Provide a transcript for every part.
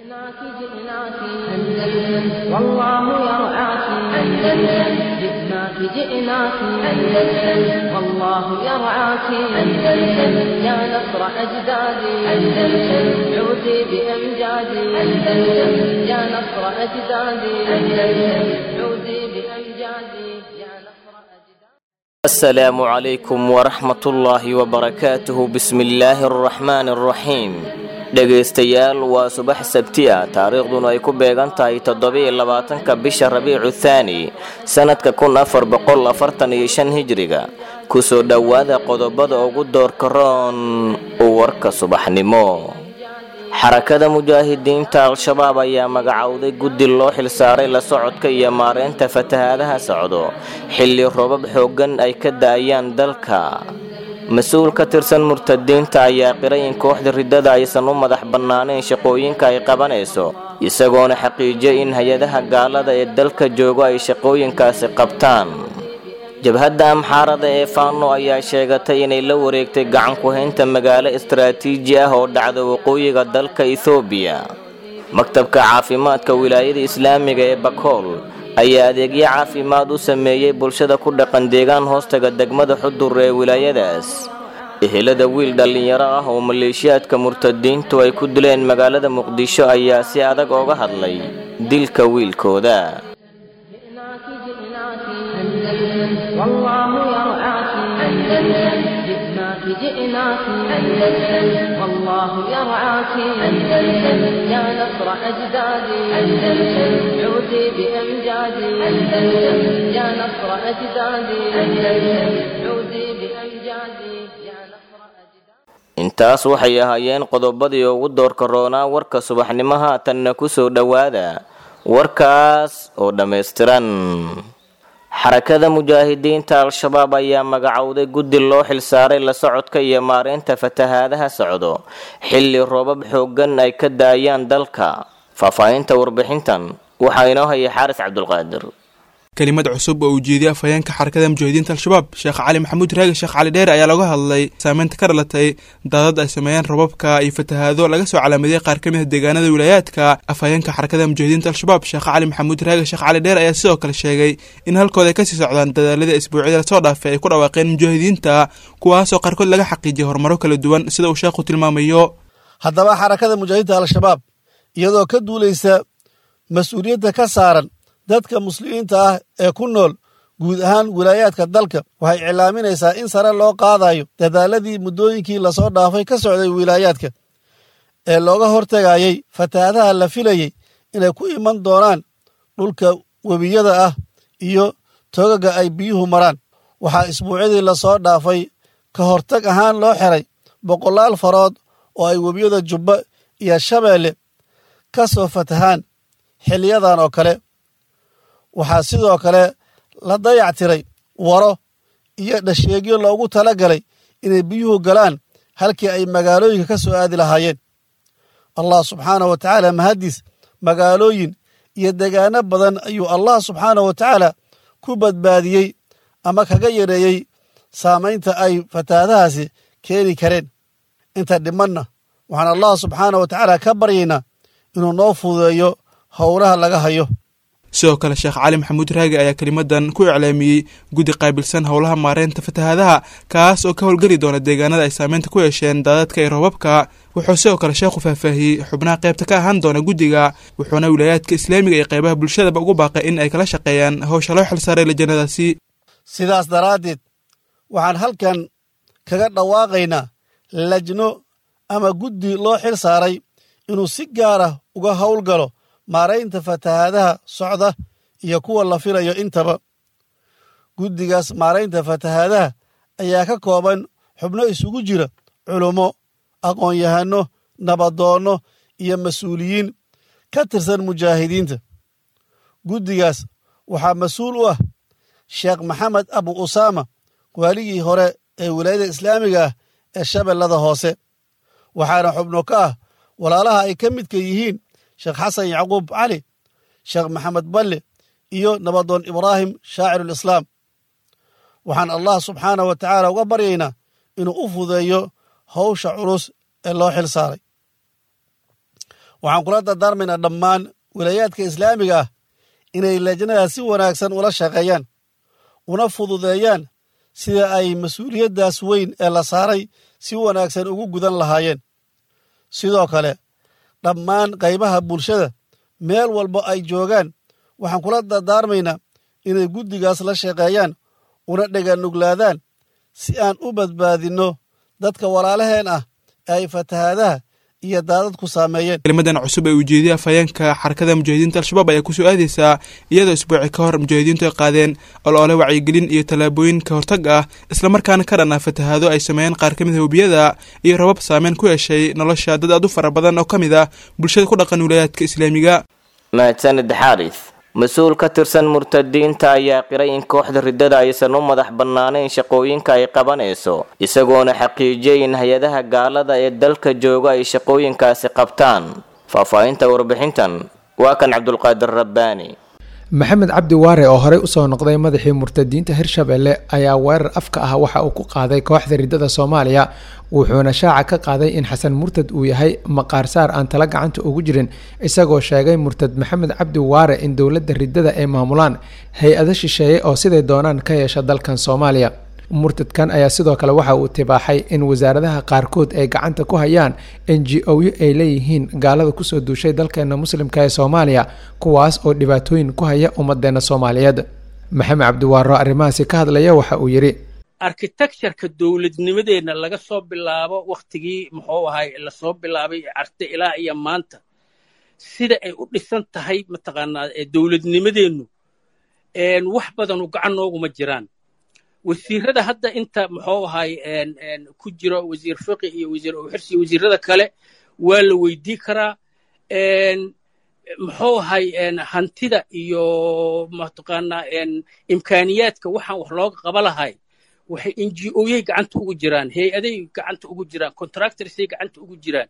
جئناك جئناك أندلس والله يرعاك أندلس جئناك جئناك أندلس والله يرعاك أندلس يا نصر أجدادي أندلس عودي بأمجادي أندلس يا نصر أجدادي أندلس عودي بأمجادي يا نصر أجدادي. السلام عليكم ورحمة الله وبركاته. بسم الله الرحمن الرحيم. dhegaystayaal waa subax sabti ah taariikhduna ay ku beegan tahay 27-ka bisha Rabiicu Thaani sanadka 1445 hijriga. kusoo dhawaada qodobada ugu doorka roon warka subaxnimo. xarakada mujaahidiinta al-shabaab ayaa magacowday guddi loo xilsaaray la socodka iyo maareynta fatahaadaha socdo xilli roobab xoogan ay ka daayaan dalka. mas-uul ka tirsan murtadiinta ayaa qiray in kooxda ridada aysan u madax bannaanayn shaqooyinka ay qabanayso, isagoona xaqiijiyay in hay-adaha gaalada ee dalka jooga ay shaqooyinkaasi qabtaan. jabhadda amxaarada ee faano ayaa sheegatay inay la wareegtay gacan ku haynta magaalo istaraatiiji ah oo dhacda waqooyiga dalka Itoobiya. maktabka caafimaadka wilaayada islaamiga ee Bakool ayaa adeegyo caafimaad u sameeyay bulshada ku dhaqan deegaan hoostaga degmada Xudur ee wilaayadaas. ehelada wiil dhalinyaro ah oo maleeshiyaadka murtadiintu ay ku dileen magaalada Muqdisho ayaa si adag uga hadlay dilka wiilkooda. والله يرعاك أندلس جئناك جئناك أندلس والله يرعاك أندلس يا نصر أجدادي أندلس عودي بأمجادي أندلس يا نصر أجدادي أندلس عودي بأمجادي يا نصر أجدادي. intaas waxay ahaayeen qodobadii ugu doorka roonaa warka subaxnimaha tan ku soo dhawaada warkaas oo dhameystiran. xarakada mujaahidiinta al-shabaab ayaa magacowday guddi loo xilsaaray la socodka iyo maareynta fatahaadaha socdo xilli roobab xoogan ay ka daayaan dalka. faahfaahinta warbixintan waxaa inoo hayay xaaris cabdulqaadir. kelimad cusub oo ujeediyay afhayeenka xarakada mujaahidiinta al-shabaab sheekh cali maxamuud raagi sheekh cali dheer ayaa laga hadlay saameynta ka dhalatay daadad ay sameeyeen robabka iyo fatahaado laga soo calaamadiyay qaar ka mid ah deegaanada wilayaadka. afhayeenka xarakada mujaahidiinta al-shabaab sheekh cali maxamuud raagi sheekh cali dheer ayaa sidoo kale sheegay in halkooda ay kasii socdaan dadaalada isbuucyada lasoo dhaafay ay ku dhawaaqeen mujaahidiinta kuwaasoo qaarkood laga xaqiijiyay horumaro kala duwan sida uu sheekhu tilmaamayo. haddaba xarakada mujaahidiinta al-shabaab iyadoo ka duulaysa mas-uuliyadda ka saaran dadka muslimiinta ah ee ku nool guud ahaan wilaayaadka dalka waxay iclaaminaysaa in sare loo qaadayo dadaaladii muddooyinkii lasoo dhaafay ka socday wilaayaadka ee looga hortegayay fatahaadaha la filayey inay ku iman doonaan dhulka webiyada ah iyo togaga ay biyuhu maraan. waxaa isbuucyadii lasoo dhaafay ka hortag ahaan loo xiray 100 farood oo ay webiyada Jubba iyo Shabeelle ka soo fatahaan xiliyadan oo kale. waxaa sidoo kale la dayactiray waro iyo dhasheegyo loogu talagalay inay biyuhu galaan halkii ay magaalooyinka ka soo aadi lahaayeen. allah subxaanahu wa tacaala mahadiis magaalooyin iyo deegaano badan ayuu allah subxaanahu wa tacaala ku badbaadiyey ama kaga yareeyey saamaynta ay fatahaadahaasi keeni kareen. inta dhimanna waxaan allah subxaanahu wa tacaala ka baryaynaa inuu noo fududeeyo howlaha laga hayo. sidoo kale sheekh cali maxamuud raagi ayaa kelimadan ku iclaamiyey guddi qaabilsan howlaha maareynta fatahaadaha kaas oo ka howlgeli doona deegaanada ay saameynta ku yeesheen daadadka iyo roobabka. wuxuu sidoo kale sheekhu faahfaahiyey xubnaha qaybta ka ahaan doona guddiga, wuxuuna wilaayaadka islaamiga iyo qaybaha bulshadaba ugu baaqay in ay kala shaqeeyaan howsha loo xilsaaray lajannadaasi. sidaas daraaddeed waxaan halkan kaga dhawaaqaynaa lajno ama guddi loo xil saaray inuu si gaara uga howlgalo maareynta fatahaadaha socda iyo kuwa la filayo intaba. guddigaas maareynta fatahaadaha ayaa ka kooban xubno isugu jira culummo, aqoon-yahano, nabadoonno iyo mas-uuliyiin ka tirsan mujaahidiinta. guddigaas waxaa mas-uul u ah sheekh maxamed abu usaama, waaligii hore ee wilaayada islaamiga ah ee shabeellada hoose. waxaana xubno ka ah walaalaha ay ka midka yihiin sheekh xasan yacquub cali, sheekh maxamed balle iyo nabadoon ibraahim shaacirulislaam. waxaan allah subxaanahu wa tacaala uga baryaynaa inuu u fudeeyo hawsha culus ee loo xil saaray. waxaan kula dardaarmaynaa dhammaan wilaayaadka islaamiga ah inay lajnada si wanaagsan ula shaqeeyaan una fududeeyaan sida ay mas-uuliyaddaas weyn ee la saaray si wanaagsan ugu gudan lahaayeen sidoo kale dhammaan qaybaha bulshada meel walba ay joogaan waxaan kula dardaarmaynaa inay guddigaas la shaqeeyaan una dheganuglaadaan si aan u badbaadinno dadka walaalaheen ah ee ay fatahaadaha iyo daadadku saameeyeen. kelimadan cusub ee ujeediyay afhayeenka xarakada mujaahidiinta al-shabaab ayaa kusoo aadaysaa iyadoo isbuuci ka hor mujaahidiintu ay qaadeen olole wacyigelin iyo tallaabooyin ka hortag ah islamarkaana ka dhan ah fatahaado ay sameeyeen qaar ka mid ah webiyada iyo rabab saameyn ku yeeshay nolosha dad aad u fara badan oo ka mid ah bulshada ku dhaqan wilayaadka islaamiga. mahadsanid xaaris. mas-uul ka tirsan murtadiinta ayaa qiray in kooxda riddada aysan u madax bannaanayn shaqooyinka ay qabanayso isagoona xaqiijiyay in hay-adaha gaalada ee dalka jooga ay shaqooyinkaasi qabtaan. faahfaahinta warbixintan waa kan cabdulqaadir rabbaani. maxamed cabdi waare oo horey usoo noqday madaxii murtadiinta hirshabelle ayaa weerar afka ah waxa uu ku qaaday kooxda riddada soomaaliya wuxuuna shaaca ka qaaday in xasan murtad uu yahay maqaarsaar aan tala gacanta ugu jirin isagoo sheegay murtad maxamed cabdi waare in dowladda riddada ay maamulaan hay-ado shisheeye oo siday doonaan ka yeesha dalkan soomaaliya. murtadkan ayaa sidoo kale waxa uu tibaaxay in wasaaradaha qaarkood ay gacanta ku hayaan NGO-yo ay leeyihiin gaalada kusoo duushay dalkeena muslimka ee soomaaliya kuwaas oo dhibaatooyin ku haya ummadeena soomaaliyeed. maxamed cabdiwaaro arrimahaasi ka hadlaya waxa uu yidhi architectureka dowladnimadeena laga soo bilaabo wakhtigii muxuu ahay lasoo bilaabay carte ilaa iyo maanta sida ay u dhisan tahay mataqaanaa dowladnimadeennu wax badan u gacan nooguma jiraan. wasiirada hadda inta muxuu ahay ku jiro wasiir fiqi iyo wasiir uxirsi iyo wasiirada kale waa la weydii karaa muxuu ahay hantida iyo mataqaanaa imkaaniyaadka waxaan wax looga qaba lahay waxay NGO-yay gacanta ugu jiraan hay-aday gacanta ugu jiraan contractorsay gacanta ugu jiraan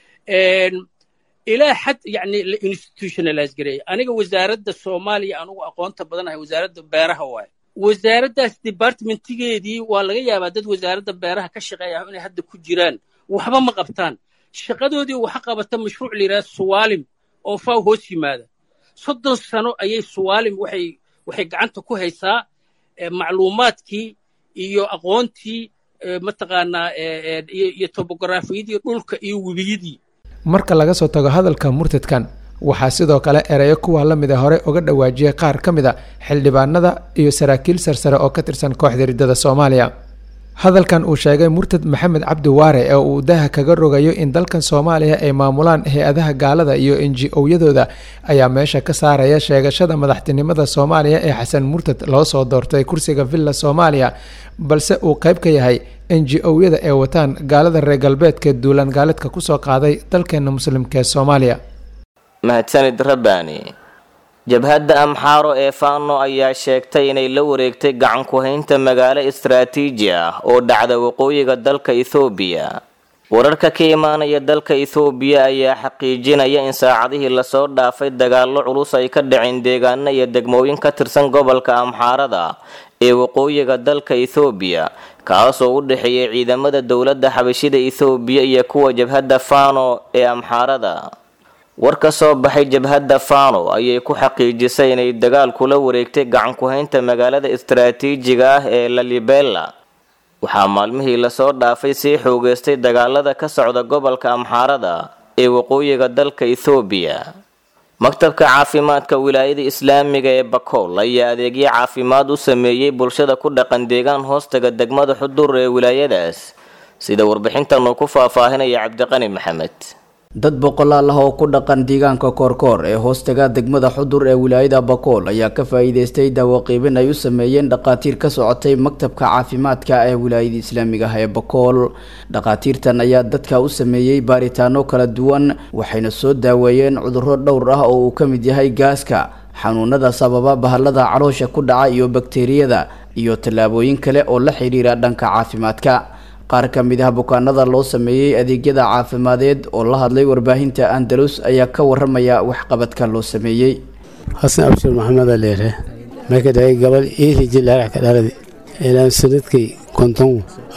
ilaa xad yacni la institutionalize gareeya. aniga wasaaradda soomaaliya anugu aqoonta badanahay wasaaradda beeraha waaye wasaaraddaas departmentigeedii waa laga yaabaa dad wasaaradda beeraha ka shaqeeya inay hadda ku jiraan waxba ma qabtaan shaqadoodii waxa qabata mashruuc la yidhaha suwaalim oo faaw hoos yimaada 30 sano ayay suwaalim waxay gacanta ku haysaa macluumaadkii iyo aqoontii mataqaanaa iyo topografiyadii dhulka iyo webiyadii. marka laga soo tago hadalka murtadkan waxaa sidoo kale erayo kuwa la mid a hore uga dhawaajiyay qaar ka mid a xildhibaanada iyo saraakiil sarsare oo ka tirsan kooxda riddada soomaaliya. hadalkan uu sheegay murtad maxamed cabdi waare ee uu daha kaga rogayo in dalkan soomaaliya ay maamulaan hay-adaha gaalada iyo NGO-yadooda ayaa meesha ka saaraya sheegashada madaxtinimada soomaaliya ee xasan murtad loo soo doortay kursiga villa soomaaliya balse uu qayb ka yahay NGO-yada ee wataan gaalada reer galbeedka duulaan gaaladka kusoo qaaday dalkeena muslimka ee soomaaliya. mahadsanid rabbaani. jabhadda amxaaro ee faano ayaa sheegtay inay la wareegtay gacan ku haynta magaalo istaraatiiji ah oo dhacda waqooyiga dalka Itoobiya. wararka ka imaanaya dalka Itoobiya ayaa xaqiijinaya in saacadihii lasoo dhaafay dagaallo culus ay ka dhaceen deegaano iyo degmooyin ka tirsan gobolka amxaarada ee waqooyiga dalka Itoobiya kaas oo u dhaxeeyay ciidamada dowladda xabashida Itoobiya iyo kuwa jabhadda faano ee amxaarada. war ka soo baxay jabhadda faano ayay ku xaqiijisay inay dagaal kula wareegtay gacan ku haynta magaalada istaraatiijiga ah ee Lalibela. waxaa maalmihii lasoo dhaafay sii xoogeystay dagaalada ka socda gobolka amxaarada ee waqooyiga dalka Itoobiya. maktabka caafimaadka wilaayada islaamiga ee Bakool ayaa adeegyo caafimaad u sameeyay bulshada ku dhaqan deegaan hoostaga degmada Xudur ee wilaayadaas sida warbixintan uu ku faahfaahinaya Cabdiqani Maxamed. dad boqolaal ah oo ku dhaqan deegaanka koorkoor ee hoostaga degmada Xudur ee wilaayada Bakool ayaa ka faa'iideystay daawo qiibin ay u sameeyeen dhaqaatiir ka socotay maktabka caafimaadka ee wilaayada islaamiga ah ee Bakool. dhaqaatiirtan ayaa dadka u sameeyay baaritaano kala duwan waxayna soo daaweeyeen cudurro dhowr ah oo uu ka mid yahay gaaska, xanuunada sababa bahalada caloosha ku dhaca iyo bakteeriyada iyo tallaabooyin kale oo la xiriira dhanka caafimaadka. qaar ka mid ah bukaanada loo sameeyay adeegyada caafimadeed oo la hadlay warbaahinta Andalus ayaa ka waramaya wax qabadka loo sameeyay. xasan abshir maxamed aleere marka day gabal iisi la ka dhalay ilaa sanadkii konton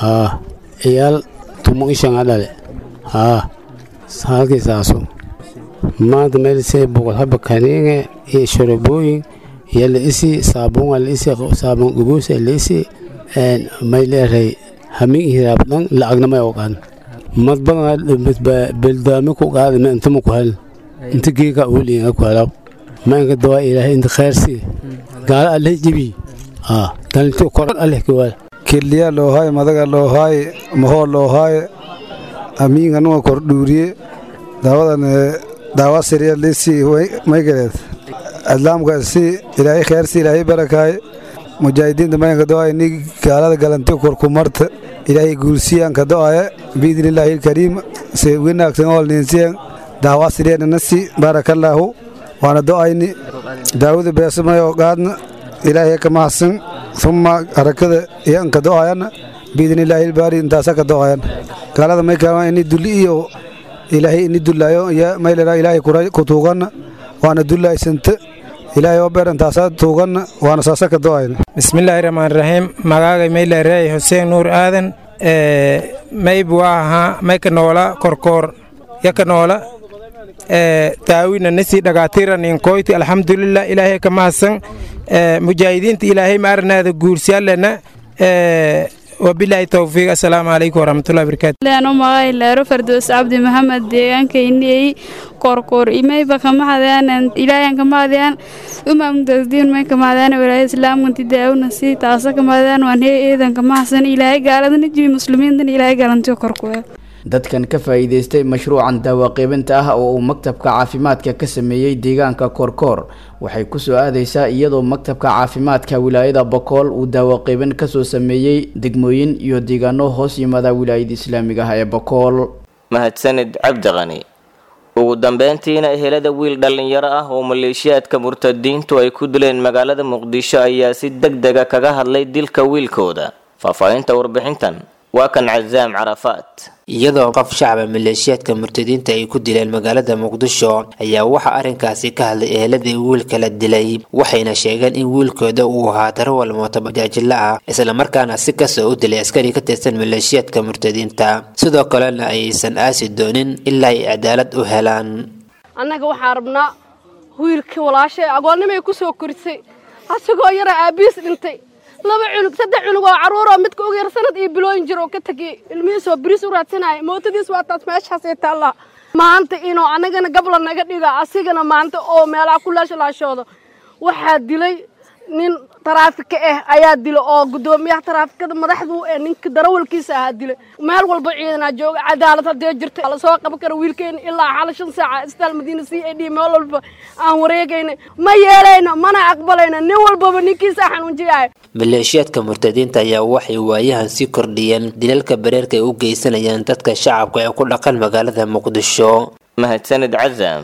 ciyaal tumo ishan adale halkii saaso maanta meel say boqol haba kaniinga iyo sharabooyin iyo la isi saabuun la isi saabuun gubuus la isi may leeyahay hamin hiraabdan lacagna ma ogaan madban bildaami ku qaadi ma inta ku hal inta geega uliga ku halaab ma inga dawaa ilaahay inta khayrsi gaal alle jibi dalto kor alle ku wal kiliya loo hay madaga loo hay mahoo loo hay amiinga noo kor dhuuriye daawadan daawa sariya lisi may gareed adlaamka si ilaahay khayrsi ilaahay barakaay mujaahidiinta ma inga dawaa ni gaalada galanti kor ku marta ilaahay guulsiyaan ka dawaa biidnillaahi kariim se winaagsan oo ninsiyan daawa sariya nasi barakallahu waana dawayni daawada beesmayo qaadna ilaahay ka mahsan thumma harakada yan ka dawayana biidnillaahi baari intaasa ka dawayan gaalada may ka in duliyo ilaahay in dulayo ya mayla ilaahay ku tuugana waana dulaysanta ilaahay oo beeran taasa tuugana waana saasa ka dawayan bismillaahir rahmaanir rahiim magaaga mayla reey Hussein Nuur Aadan may buaha may ka noola korkor ya ka noola taawina nasi dhagaatiran in koyti alxamdulillah ilaahay ka mahsan mujaahidiinta ilaahay ma arnaada guursiyalena wabillahi tawfiiq assalaamu alaykum warahmatullahi wabarakatuh leeno magay leero fardoos abdi maxamed deegaanka inay korkor imay ba kama hadaan ilaahay kama hadaan daddiin may kama hadaan walaal islaamka tidaawna si taasa kama hadaan waan eedan kama hasan ilaahay gaaladana jibi muslimiintan ilaahay gaalanto korkor dadkan ka faa'iideystay mashruucan daawo qaybinta ah oo uu maktabka caafimaadka ka sameeyay deegaanka Koorkoor waxay ku soo aadaysaa iyadoo maktabka caafimaadka wilaayada Bakool uu daawo qaybin ka soo sameeyay degmooyin iyo deegaano hoos yimaada wilaayada Islaamiga ah ee Bakool. mahadsanid Cabdiqani. ugu dambeyntiina ehelada wiil dhalinyaro ah oo maleeshiyaadka murtadiintu ay ku dileen magaalada Muqdisho ayaa si degdeg ah kaga hadlay dilka wiilkooda. faafahinta warbixintan waa kan Cazaam Carafaat. iyadoo qof shacab maleeshiyaadka murtadiinta ay ku dileen magaalada Muqdisho ayaa waxa arrinkaasi ka hadlay eheladii wiilka la dilay waxayna sheegeen in wiilkooda uu ahaa darawal mooto bajaajla ah isla markaana si kasoo u dilay askari ka tirsan maleeshiyaadka murtadiinta sidoo kalena aysan aasi doonin ilaa ay cadaalad u helaan. annaga waxaan rabnaa wiilka walaashay agoonnimay ku soo korisay asagoo yara aabiis dhintay laba cunug saddex cunug oo caruur oo midka ugu yar sanad iyo bilooyin jir oo ka tagay ilmihiisa oo bariis u raadsanay mootadiis waa taas meeshaas ay taala maanta inuu anagana gabla naga dhiga asigana maanta oo meelaha ku laashoodo waxaa dilay nin taraafik ayaa dilay oo gudoomiyaha taraafikada madaxdu ee ninka darawalkiisa ahaa dilay meel walba ciidana jooga cadaalad hadee jirtay la soo qaban karo wiilkeen ilaa xal 5 saac istaal Madiina CID meel walba aan wareegayna ma yeelayna mana aqbalayna nin walba ninkiisa xanuunjiyay. maleeshiyaadka murtadiinta ayaa waxay waayahan si kordhiyeen dilalka bareerka ay u geysanayaan dadka shacabka ee ku dhaqan magaalada Muqdisho. mahadsanid Cazaam.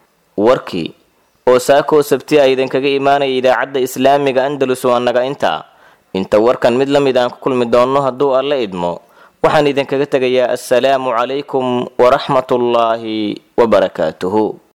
warkii oo saako sabti ay idinkaga imaanay idaacadda Islaamiga Andalus waa naga inta warkan mid lamid aan ku kulmi doono hadduu Alle idmo waxaan idinkaga tagayaa assalaamu calaykum wa rahmatullaahi wa barakaatuhu.